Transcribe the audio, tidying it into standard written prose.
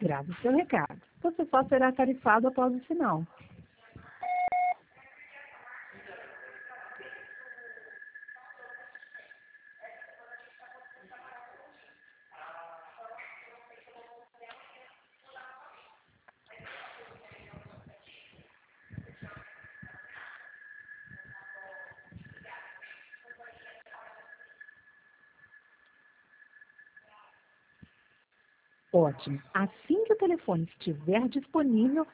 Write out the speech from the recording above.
Grave seu recado. Você só será tarifado após o sinal. Ótimo. Assim que o telefone estiver disponível,